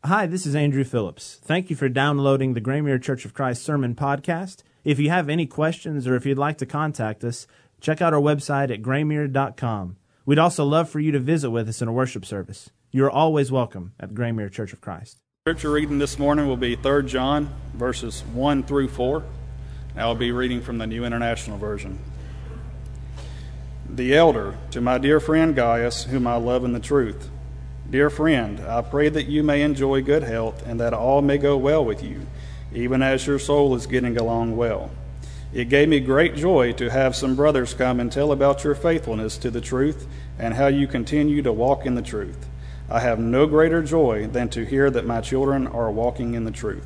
Hi, this is Andrew Phillips. Thank you for downloading the Graymere Church of Christ Sermon Podcast. If you have any questions or if you'd like to contact us, check out our website at graymere.com. We'd also love for you to visit with us in a worship service. You are always welcome at Graymere Church of Christ. Scripture reading this morning will be 3 John, verses 1 through 4. I'll be reading from the New International Version. The elder, to my dear friend Gaius, whom I love in the truth. Dear friend, I pray that you may enjoy good health and that all may go well with you, even as your soul is getting along well. It gave me great joy to have some brothers come and tell about your faithfulness to the truth and how you continue to walk in the truth. I have no greater joy than to hear that my children are walking in the truth.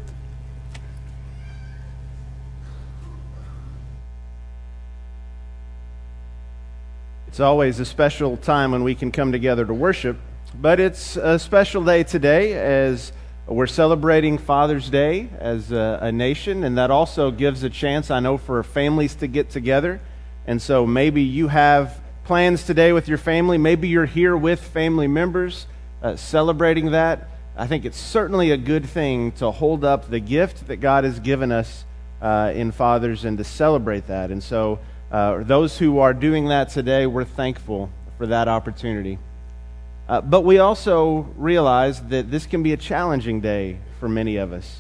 It's always a special time when we can come together to worship, but it's a special day today as we're celebrating Father's Day as a nation, and that also gives a chance, I know, for families to get together. And so maybe you have plans today with your family. Maybe you're here with family members celebrating that. I think it's certainly a good thing to hold up the gift that God has given us in fathers and to celebrate that. And so those who are doing that today, we're thankful for that opportunity. But we also realize that this can be a challenging day for many of us.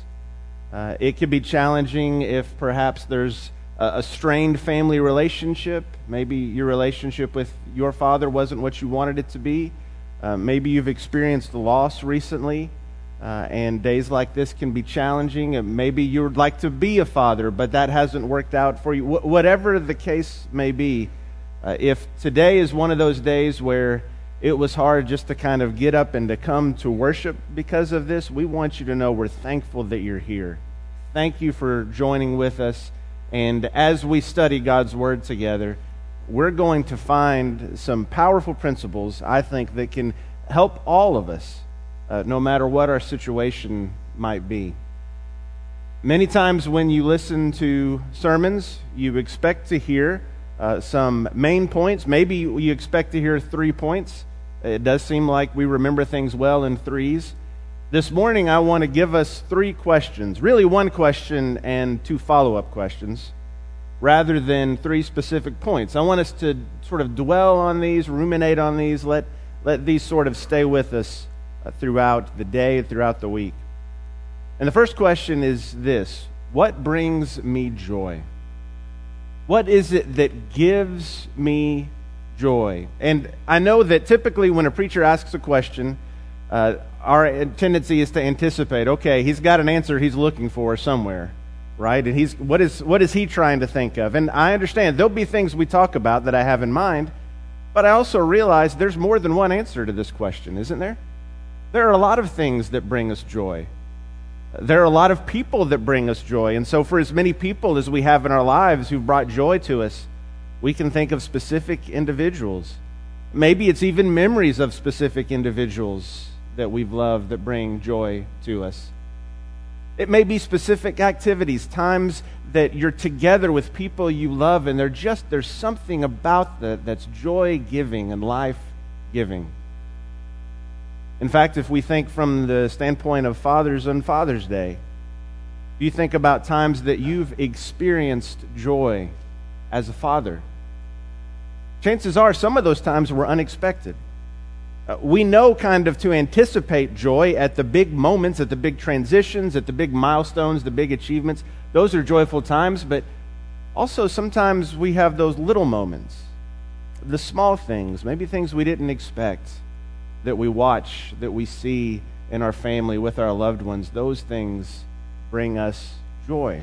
It could be challenging if perhaps there's a strained family relationship. Maybe your relationship with your father wasn't what you wanted it to be. Maybe you've experienced loss recently, and days like this can be challenging. Maybe you would like to be a father, but that hasn't worked out for you. Whatever the case may be, if today is one of those days where it was hard just to kind of get up and to come to worship because of this, we want you to know we're thankful that you're here. Thank you for joining with us. And as we study God's Word together, we're going to find some powerful principles, I think, that can help all of us, no matter what our situation might be. Many times when you listen to sermons, you expect to hear some main points. Maybe you expect to hear 3 points. It does seem like we remember things well in threes. This morning I want to give us 3 questions, really 1 question and 2 follow-up questions, rather than 3 specific points. I want us to sort of dwell on these, ruminate on these, let these sort of stay with us throughout the day, throughout the week. And the first question is this: what brings me joy? What is it that gives me joy? And I know that typically when a preacher asks a question, our tendency is to anticipate, okay, he's got an answer he's looking for somewhere, right? And what is he trying to think of? And I understand there'll be things we talk about that I have in mind, but I also realize there's more than one answer to this question, isn't there? There are a lot of things that bring us joy. There are a lot of people that bring us joy. And so for as many people as we have in our lives who've brought joy to us, we can think of specific individuals. Maybe it's even memories of specific individuals that we've loved that bring joy to us. It may be specific activities, times that you're together with people you love, and there's something about that that's joy-giving and life-giving. In fact, if we think from the standpoint of fathers on Father's Day, you think about times that you've experienced joy as a father. Chances are some of those times were unexpected. We know kind of to anticipate joy at the big moments, at the big transitions, at the big milestones, the big achievements. Those are joyful times, but also sometimes we have those little moments, the small things, maybe things we didn't expect, that we watch, that we see in our family with our loved ones. Those things bring us joy.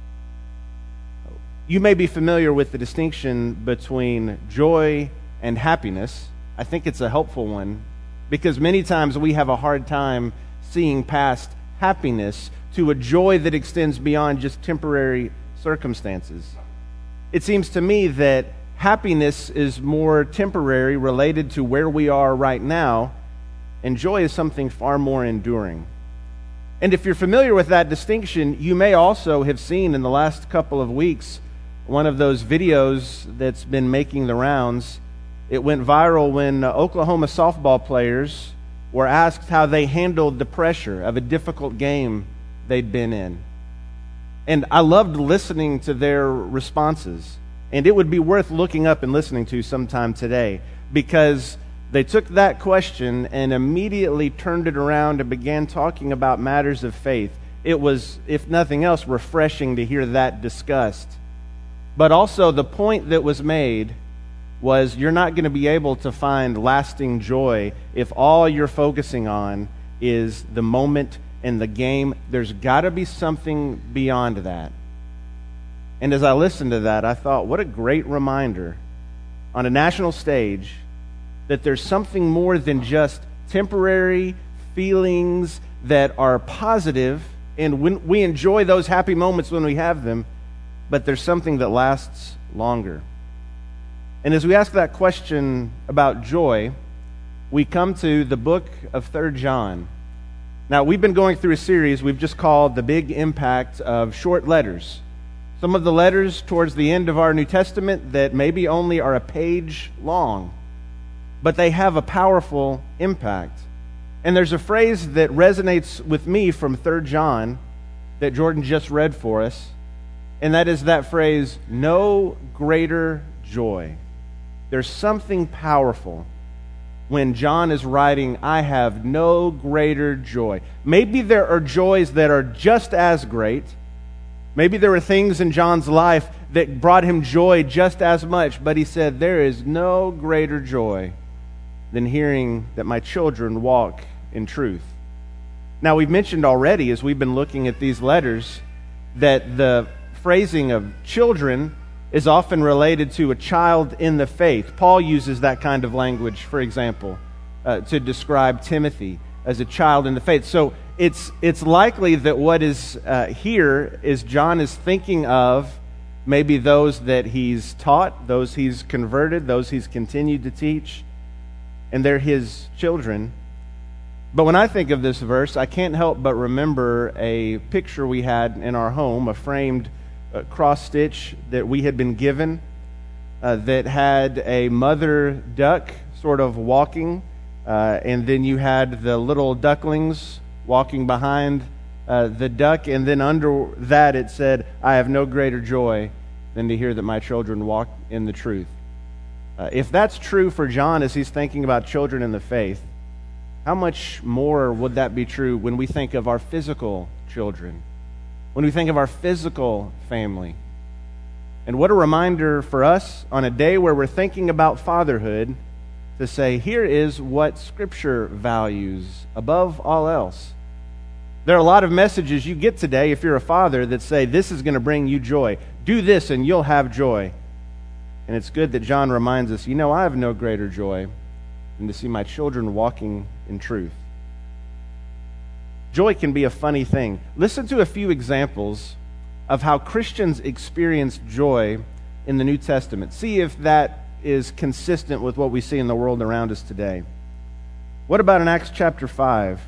You may be familiar with the distinction between joy and happiness. I think it's a helpful one because many times we have a hard time seeing past happiness to a joy that extends beyond just temporary circumstances. It seems to me that happiness is more temporary, related to where we are right now, and joy is something far more enduring. And if you're familiar with that distinction, you may also have seen in the last couple of weeks one of those videos that's been making the rounds. It went viral when Oklahoma softball players were asked how they handled the pressure of a difficult game they'd been in. And I loved listening to their responses. And it would be worth looking up and listening to sometime today, because they took that question and immediately turned it around and began talking about matters of faith. It was, if nothing else, refreshing to hear that discussed. But also the point that was made was, you're not going to be able to find lasting joy if all you're focusing on is the moment and the game. There's got to be something beyond that. And as I listened to that, I thought, what a great reminder on a national stage that there's something more than just temporary feelings that are positive, and when we enjoy those happy moments when we have them, but there's something that lasts longer. And as we ask that question about joy, we come to the book of 3 John. Now, we've been going through a series we've just called The Big Impact of Short Letters. Some of the letters towards the end of our New Testament that maybe only are a page long, but they have a powerful impact. And there's a phrase that resonates with me from 3 John that Jordan just read for us, and that is that phrase, no greater joy. There's something powerful when John is writing, I have no greater joy. Maybe there are joys that are just as great. Maybe there were things in John's life that brought him joy just as much, but he said, there is no greater joy than hearing that my children walk in truth. Now, we've mentioned already, as we've been looking at these letters, that the phrasing of children is often related to a child in the faith. Paul uses that kind of language, for example, to describe Timothy as a child in the faith. So it's likely that what is here is John is thinking of maybe those that he's taught, those he's converted, those he's continued to teach, and they're his children. But when I think of this verse, I can't help but remember a picture we had in our home, a framed cross-stitch that we had been given that had a mother duck sort of walking, and then you had the little ducklings walking behind the duck, and then under that it said, I have no greater joy than to hear that my children walk in the truth. If that's true for John as he's thinking about children in the faith, how much more would that be true when we think of our physical children, when we think of our physical family? And what a reminder for us on a day where we're thinking about fatherhood to say, here is what Scripture values above all else. There are a lot of messages you get today, if you're a father, that say, this is going to bring you joy. Do this and you'll have joy. And it's good that John reminds us, I have no greater joy than to see my children walking in truth. Joy can be a funny thing. Listen to a few examples of how Christians experience joy in the New Testament. See if that is consistent with what we see in the world around us today. What about in Acts chapter 5?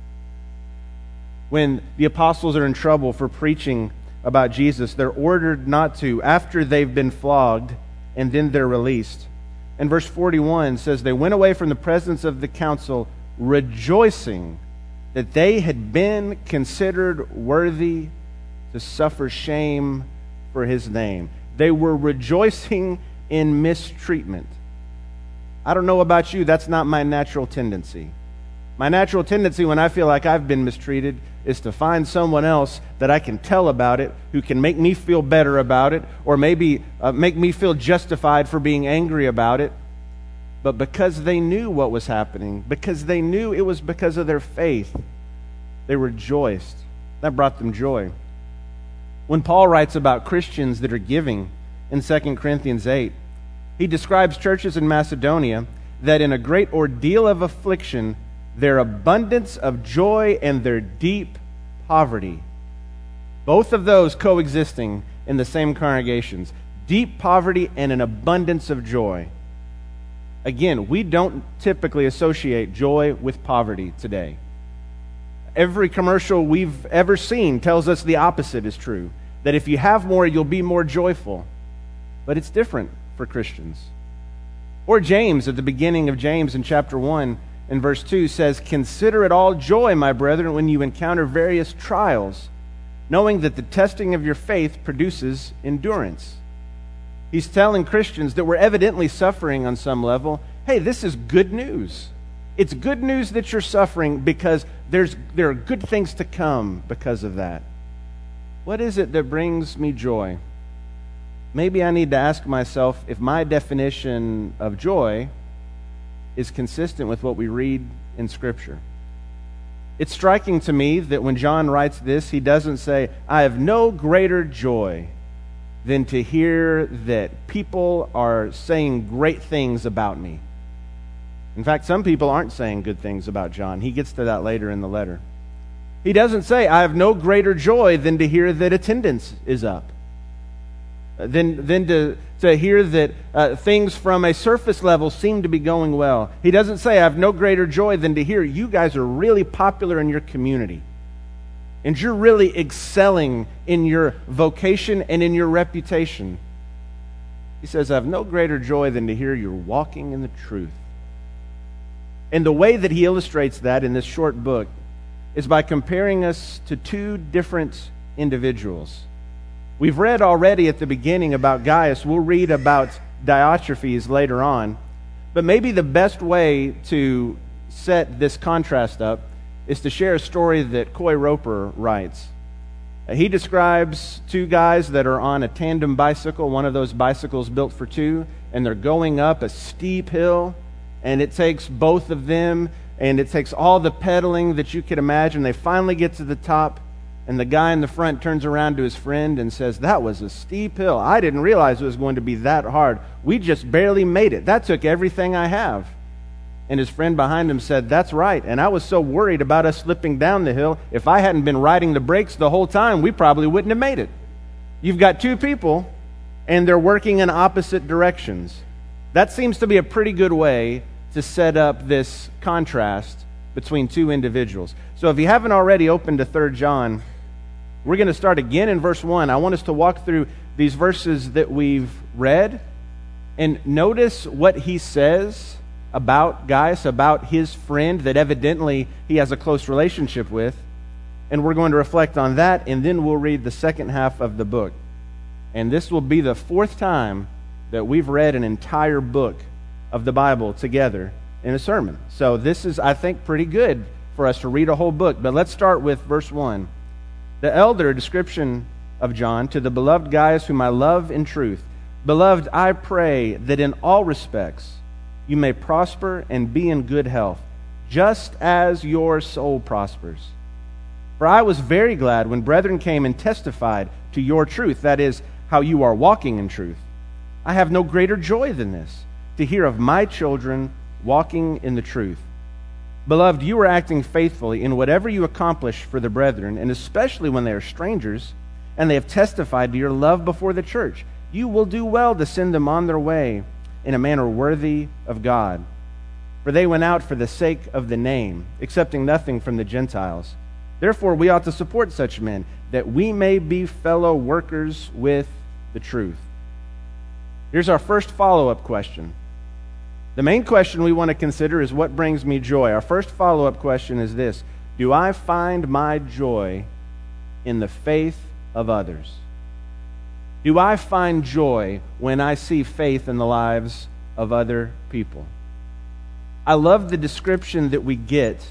When the apostles are in trouble for preaching about Jesus, they're ordered not to after they've been flogged, and then they're released. And verse 41 says, they went away from the presence of the council, rejoicing that they had been considered worthy to suffer shame for his name. They were rejoicing in mistreatment. I don't know about you, that's not my natural tendency. My natural tendency when I feel like I've been mistreated is to find someone else that I can tell about it, who can make me feel better about it, or maybe make me feel justified for being angry about it. But because they knew what was happening, because they knew it was because of their faith, they rejoiced. That brought them joy. When Paul writes about Christians that are giving in 2 Corinthians 8, he describes churches in Macedonia that in a great ordeal of affliction, their abundance of joy and their deep poverty, both of those coexisting in the same congregations, deep poverty and an abundance of joy. Again, we don't typically associate joy with poverty today. Every commercial we've ever seen tells us the opposite is true, that if you have more, you'll be more joyful. But it's different for Christians. Or James, at the beginning of James in chapter 1, in verse 2 says, "Consider it all joy, my brethren, when you encounter various trials, knowing that the testing of your faith produces endurance." He's telling Christians that were evidently suffering on some level, hey, this is good news. It's good news that you're suffering because there are good things to come because of that. What is it that brings me joy? Maybe I need to ask myself if my definition of joy is consistent with what we read in Scripture. It's striking to me that when John writes this, he doesn't say, "I have no greater joy than to hear that people are saying great things about me." In fact, some people aren't saying good things about John. He gets to that later in the letter. He doesn't say, "I have no greater joy than to hear that attendance is up, than to hear that things from a surface level seem to be going well." He doesn't say, "I have no greater joy than to hear you guys are really popular in your community, and you're really excelling in your vocation and in your reputation." He says, "I have no greater joy than to hear you're walking in the truth." And the way that he illustrates that in this short book is by comparing us to two different individuals. We've read already at the beginning about Gaius. We'll read about Diotrephes later on. But maybe the best way to set this contrast up is to share a story that Coy Roper writes. He describes two guys that are on a tandem bicycle, one of those bicycles built for two, and they're going up a steep hill, and it takes both of them, and it takes all the pedaling that you could imagine. They finally get to the top, and the guy in the front turns around to his friend and says, "That was a steep hill. I didn't realize it was going to be that hard. We just barely made it. That took everything I have." And his friend behind him said, "That's right, and I was so worried about us slipping down the hill. If I hadn't been riding the brakes the whole time, we probably wouldn't have made it." You've got two people, and they're working in opposite directions. That seems to be a pretty good way to set up this contrast between two individuals. So if you haven't already opened to 3 John, we're going to start again in verse 1. I want us to walk through these verses that we've read and notice what he says about Gaius, about his friend that evidently he has a close relationship with. And we're going to reflect on that, and then we'll read the second half of the book. And this will be the 4th time that we've read an entire book of the Bible together in a sermon. So this is, I think, pretty good for us to read a whole book. But let's start with verse 1. "The elder," a description of John, "to the beloved Gaius, whom I love in truth. Beloved, I pray that in all respects you may prosper and be in good health, just as your soul prospers. For I was very glad when brethren came and testified to your truth," that is, how you are walking in truth. "I have no greater joy than this, to hear of my children walking in the truth. Beloved, you are acting faithfully in whatever you accomplish for the brethren, and especially when they are strangers, and they have testified to your love before the church. You will do well to send them on their way in a manner worthy of God. For they went out for the sake of the name, accepting nothing from the Gentiles. Therefore we ought to support such men, that we may be fellow workers with the truth." Here's our first follow-up question. The main question we want to consider is, what brings me joy? Our first follow-up question is this: do I find my joy in the faith of others? Do I find joy when I see faith in the lives of other people? I love the description that we get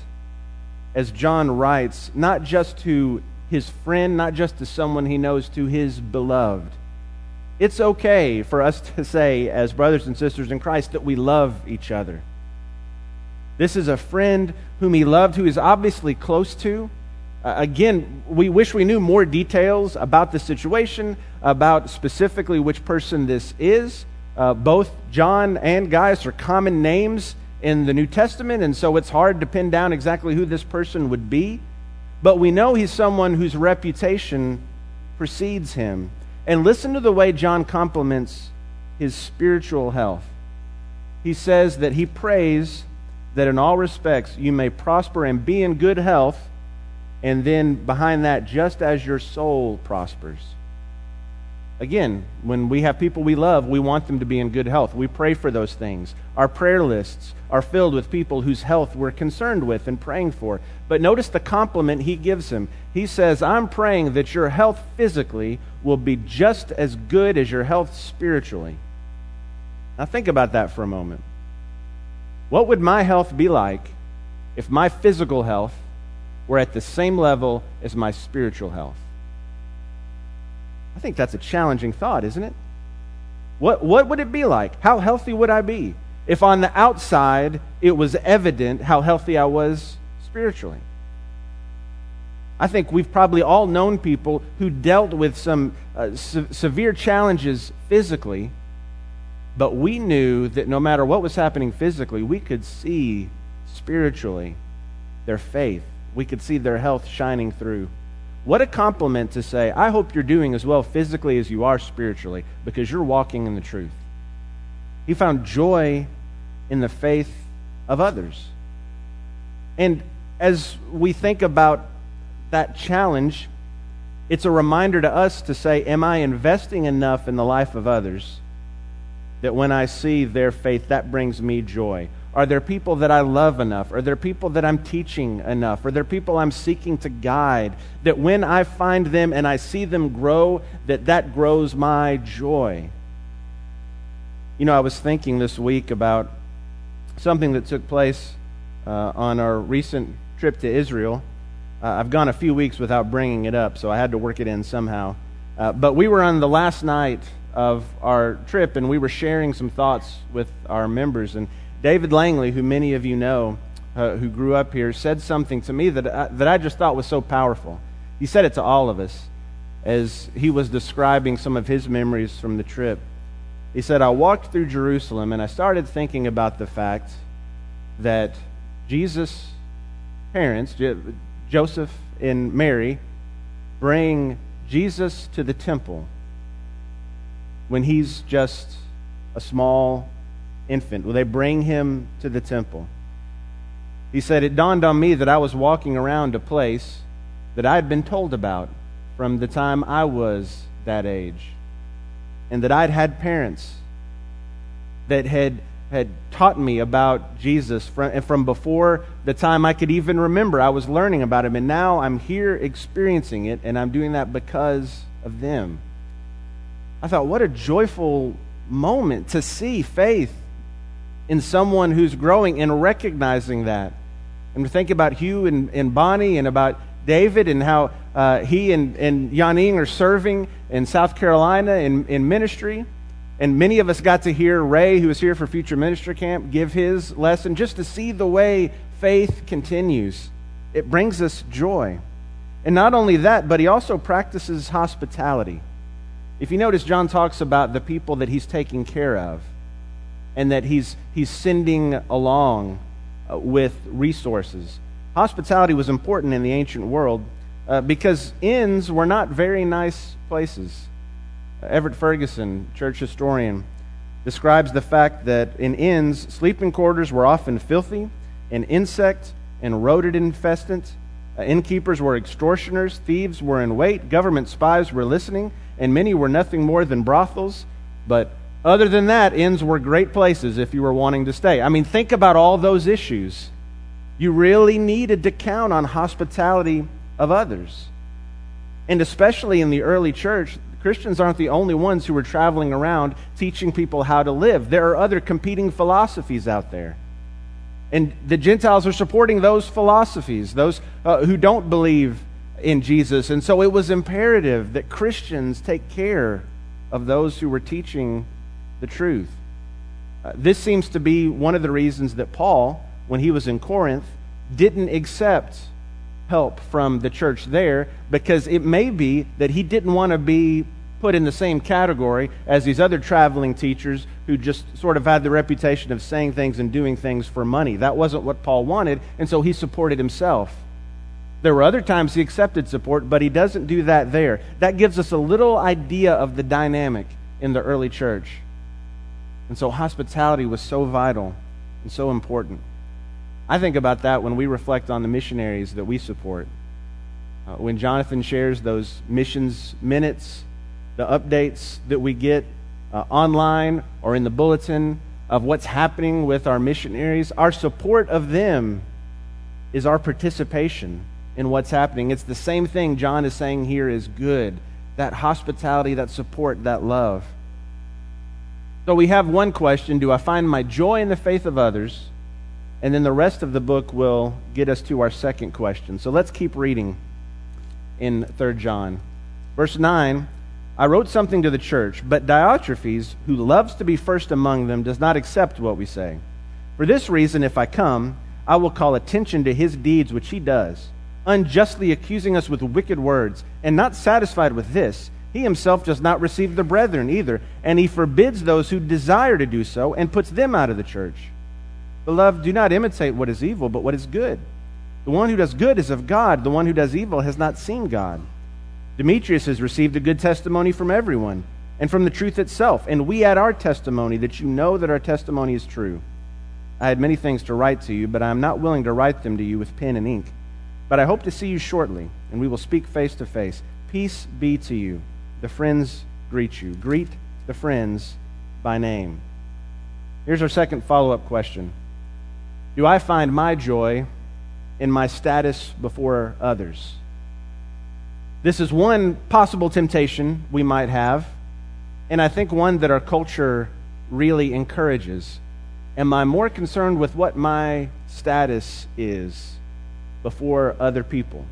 as John writes, not just to his friend, not just to someone he knows, to his beloved. It's okay for us to say, as brothers and sisters in Christ, that we love each other. This is a friend whom he loved, who is obviously close to. Again, we wish we knew more details about the situation, about specifically which person this is. Both John and Gaius are common names in the New Testament, and so it's hard to pin down exactly who this person would be. But we know he's someone whose reputation precedes him. And listen to the way John compliments his spiritual health. He says that he prays that in all respects you may prosper and be in good health, and then behind that, just as your soul prospers. Again, when we have people we love, we want them to be in good health. We pray for those things. Our prayer lists are filled with people whose health we're concerned with and praying for. But notice the compliment he gives him. He says, I'm praying that your health physically will be just as good as your health spiritually. Now think about that for a moment. What would my health be like if my physical health were at the same level as my spiritual health? I think that's a challenging thought, isn't it? What would it be like? How healthy would I be if on the outside it was evident how healthy I was spiritually? I think we've probably all known people who dealt with some severe challenges physically, but we knew that no matter what was happening physically, we could see spiritually their faith. We could see their health shining through. What a compliment to say, I hope you're doing as well physically as you are spiritually, because you're walking in the truth. He found joy in the faith of others. And as we think about that challenge, it's a reminder to us to say, am I investing enough in the life of others that when I see their faith, that brings me joy? Are there people that I love enough? Are there people that I'm teaching enough? Are there people I'm seeking to guide that when I find them and I see them grow, that grows my joy? You know, I was thinking this week about something that took place on our recent trip to Israel. I've gone a few weeks without bringing it up, so I had to work it in somehow. But we were on the last night of our trip, and we were sharing some thoughts with our members. And David Langley, who many of you know, who grew up here, said something to me that I just thought was so powerful. He said it to all of us as he was describing some of his memories from the trip. He said, I walked through Jerusalem and I started thinking about the fact that Jesus' parents, Joseph and Mary, bring Jesus to the temple when he's just a small infant. Well, they bring him to the temple. He said, it dawned on me that I was walking around a place that I had been told about from the time I was that age, and that I'd had parents that had taught me about Jesus from before the time I could even remember. I was learning about him, and now I'm here experiencing it, and I'm doing that because of them. I thought, what a joyful moment to see faith in someone who's growing and recognizing that. And to think about Hugh and Bonnie and about David and how he and Yaning are serving in South Carolina in ministry. And many of us got to hear Ray, who was here for Future Ministry Camp, give his lesson, just to see the way faith continues. It brings us joy. And not only that, but he also practices hospitality. If you notice, John talks about the people that he's taking care of, and that he's sending along with resources. Hospitality was important in the ancient world because inns were not very nice places. Everett Ferguson, church historian, describes the fact that in inns, sleeping quarters were often filthy and insect and rodent infested. Innkeepers were extortioners, thieves were in wait, government spies were listening, and many were nothing more than brothels. But other than that, inns were great places if you were wanting to stay. I mean, think about all those issues. You really needed to count on hospitality of others. And especially in the early church, Christians aren't the only ones who were traveling around teaching people how to live. There are other competing philosophies out there. And the Gentiles are supporting those philosophies, those who don't believe in Jesus. And so it was imperative that Christians take care of those who were teaching the truth. This seems to be one of the reasons that Paul, when he was in Corinth, didn't accept help from the church there, because it may be that he didn't want to be put in the same category as these other traveling teachers who just sort of had the reputation of saying things and doing things for money. That wasn't what Paul wanted, and so he supported himself. There were other times he accepted support, but he doesn't do that there. That gives us a little idea of the dynamic in the early church. And so hospitality was so vital and so important. I think about that when we reflect on the missionaries that we support. When Jonathan shares those missions minutes the updates that we get online or in the bulletin of what's happening with our missionaries, our support of them is our participation in what's happening. It's the same thing John is saying here is good. That hospitality, that support, that love. So we have one question: do I find my joy in the faith of others? And then the rest of the book will get us to our second question. So let's keep reading in 3 John. Verse 9, I wrote something to the church, but Diotrephes, who loves to be first among them, does not accept what we say. For this reason, if I come, I will call attention to his deeds which he does, unjustly accusing us with wicked words. And not satisfied with this, he himself does not receive the brethren either, and he forbids those who desire to do so, and puts them out of the church. Beloved, do not imitate what is evil, but what is good. The one who does good is of God. The one who does evil has not seen God. Demetrius has received a good testimony from everyone, and from the truth itself. And we add our testimony, that you know that our testimony is true. I had many things to write to you, but I am not willing to write them to you with pen and ink. But I hope to see you shortly, and we will speak face to face. Peace be to you. The friends greet you. Greet the friends by name. Here's our second follow-up question. Do I find my joy in my status before others? This is one possible temptation we might have, and I think one that our culture really encourages. Am I more concerned with what my status is before other people?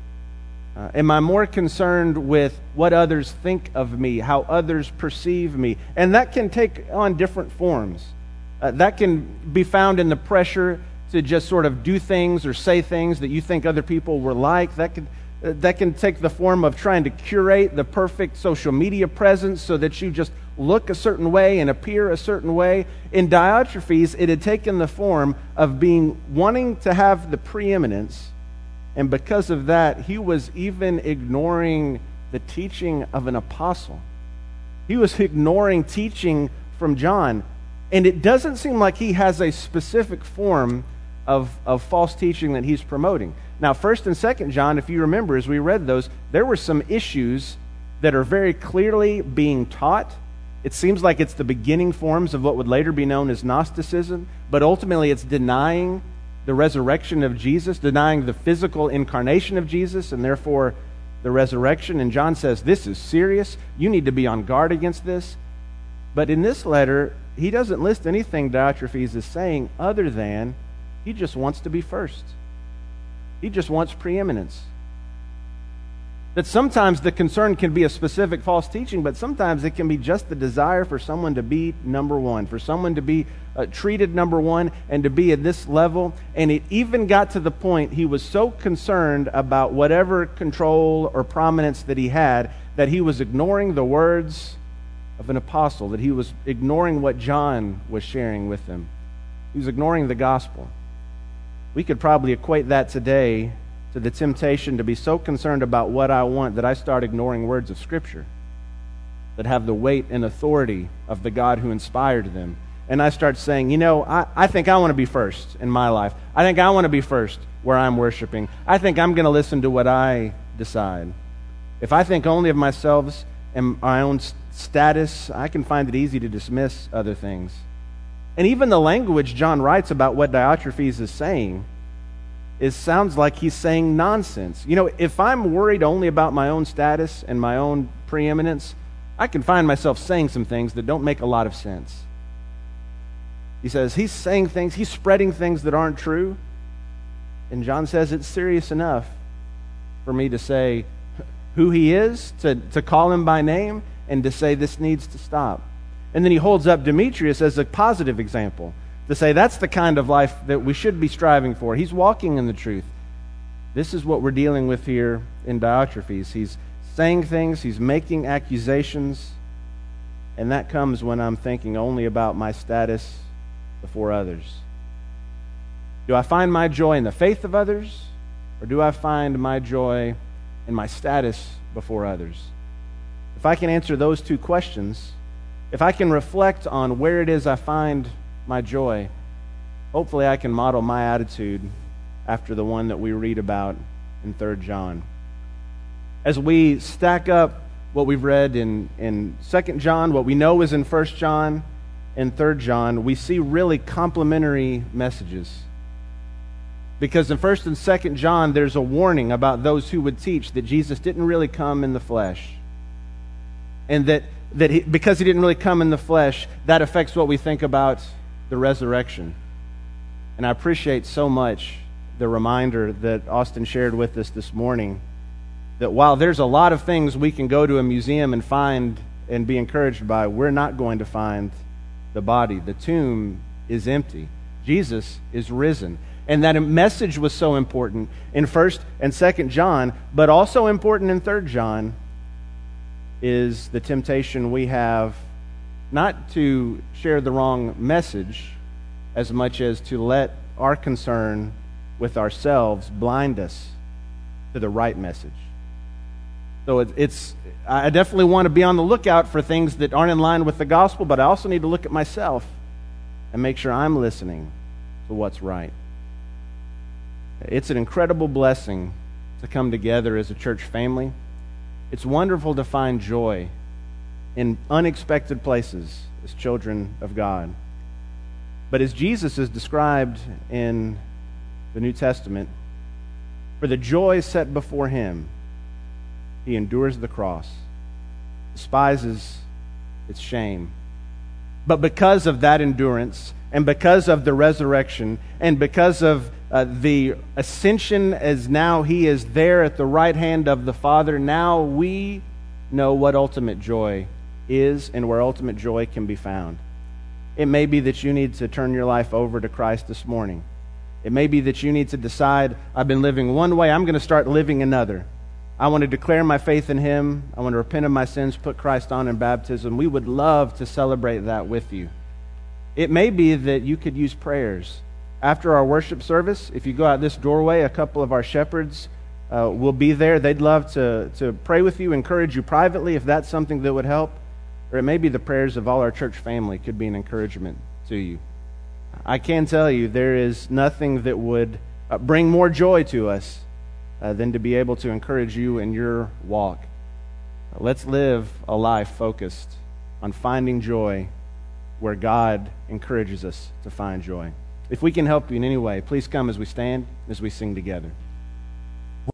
Am I more concerned with what others think of me, how others perceive me? And that can take on different forms. That can be found in the pressure to just sort of do things or say things that you think other people were like. That can take the form of trying to curate the perfect social media presence so that you just look a certain way and appear a certain way. In Diotrephes, it had taken the form of wanting to have the preeminence, and because of that, he was even ignoring the teaching of an apostle. He was ignoring teaching from John. And it doesn't seem like he has a specific form of false teaching that he's promoting. Now, 1st and 2nd John, if you remember, as we read those, there were some issues that are very clearly being taught. It seems like it's the beginning forms of what would later be known as Gnosticism, but ultimately it's denying the resurrection of Jesus, denying the physical incarnation of Jesus, and therefore the resurrection. And John says, this is serious. You need to be on guard against this. But in this letter, he doesn't list anything Diotrephes is saying other than he just wants to be first. He just wants preeminence. That sometimes the concern can be a specific false teaching, but sometimes it can be just the desire for someone to be number one, for someone to be treated number one and to be at this level. And it even got to the point he was so concerned about whatever control or prominence that he had that he was ignoring the words of an apostle, that he was ignoring what John was sharing with them. He was ignoring the gospel. We could probably equate that today to the temptation to be so concerned about what I want that I start ignoring words of Scripture that have the weight and authority of the God who inspired them. And I start saying, I think I want to be first in my life. I think I want to be first where I'm worshiping. I think I'm going to listen to what I decide. If I think only of myself and my own status, I can find it easy to dismiss other things. And even the language John writes about what Diotrephes is saying sounds like he's saying nonsense. If I'm worried only about my own status and my own preeminence, I can find myself saying some things that don't make a lot of sense. He says he's saying things, he's spreading things that aren't true. And John says it's serious enough for me to say who he is, to call him by name, and to say this needs to stop. And then he holds up Demetrius as a positive example, to say that's the kind of life that we should be striving for. He's walking in the truth. This is what we're dealing with here in Diotrephes. He's saying things, he's making accusations, and that comes when I'm thinking only about my status before others. Do I find my joy in the faith of others, or do I find my joy in my status before others? If I can answer those two questions, if I can reflect on where it is I find my joy, hopefully I can model my attitude after the one that we read about in 3 John. As we stack up what we've read in 2 John, what we know is in 1 John and 3 John, we see really complementary messages. Because in 1 and 2 John, there's a warning about those who would teach that Jesus didn't really come in the flesh. And because he didn't really come in the flesh, that affects what we think about the resurrection. And I appreciate so much the reminder that Austin shared with us this morning, that while there's a lot of things we can go to a museum and find and be encouraged by, we're not going to find the body. The tomb is empty. Jesus is risen. And that message was so important in 1 and 2 John, but also important in 3 John, is the temptation we have not to share the wrong message as much as to let our concern with ourselves blind us to the right message. So I definitely want to be on the lookout for things that aren't in line with the gospel, but I also need to look at myself and make sure I'm listening to what's right. It's an incredible blessing to come together as a church family. It's wonderful to find joy in unexpected places as children of God. But as Jesus is described in the New Testament, for the joy set before him, he endures the cross, despises its shame. But because of that endurance, and because of the resurrection, and because of the ascension, as now he is there at the right hand of the Father, now we know what ultimate joy is and where ultimate joy can be found. It may be that you need to turn your life over to Christ this morning. It may be that you need to decide, I've been living one way, I'm going to start living another. I want to declare my faith in him. I want to repent of my sins, put Christ on in baptism. We would love to celebrate that with you. It may be that you could use prayers. After our worship service, if you go out this doorway, a couple of our shepherds will be there. They'd love to pray with you, encourage you privately if that's something that would help. Or it may be the prayers of all our church family could be an encouragement to you. I can tell you there is nothing that would bring more joy to us than to be able to encourage you in your walk. Let's live a life focused on finding joy where God encourages us to find joy. If we can help you in any way, please come as we stand, as we sing together.